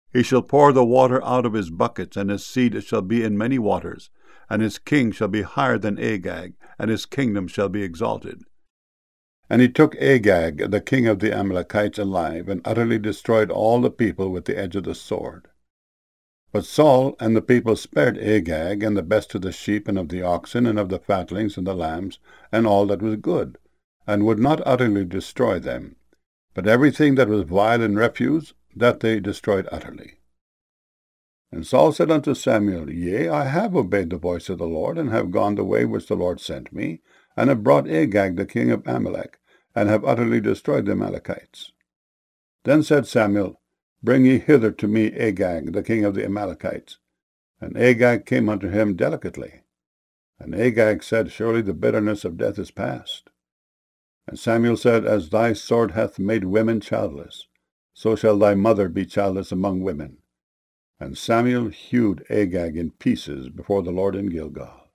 He shall pour the water out of his buckets, and his seed shall be in many waters, and his king shall be higher than Agag, and his kingdom shall be exalted. And he took Agag, the king of the Amalekites, alive, and utterly destroyed all the people with the edge of the sword. But Saul and the people spared Agag, and the best of the sheep, and of the oxen, and of the fatlings, and the lambs, and all that was good, and would not utterly destroy them. But everything that was vile and refuse, that they destroyed utterly. And Saul said unto Samuel, Yea, I have obeyed the voice of the Lord, and have gone the way which the Lord sent me, and have brought Agag the king of Amalek, and have utterly destroyed the Amalekites. Then said Samuel, Bring ye hither to me Agag the king of the Amalekites. And Agag came unto him delicately. And Agag said, Surely the bitterness of death is past. And Samuel said, As thy sword hath made women childless, so shall thy mother be childless among women. And Samuel hewed Agag in pieces before the Lord in Gilgal.